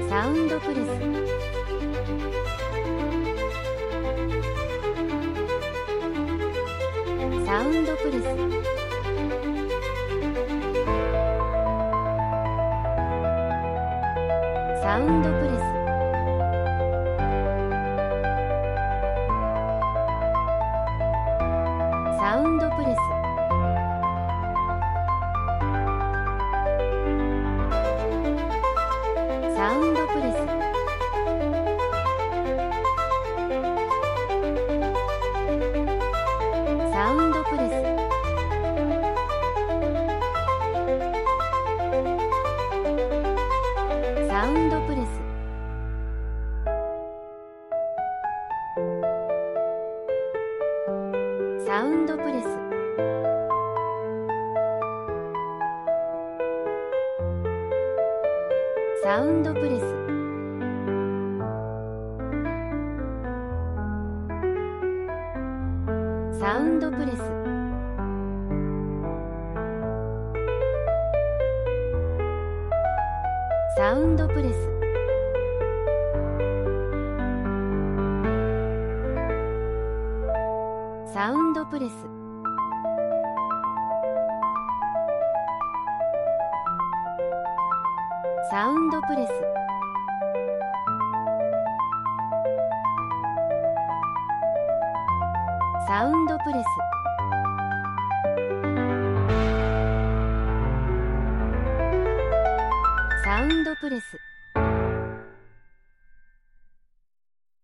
サウンドプレス、サウンドプレス、サウンドプレス、サウンドプレス、サウンドプレス、サウンドプレス、サウンドプレス、サウンドプレス、サウンドプレス、サウンドプレス、サウンドプレス、サウンドプレス、サウンドプレス、サウンドプレス、サウンドプレス。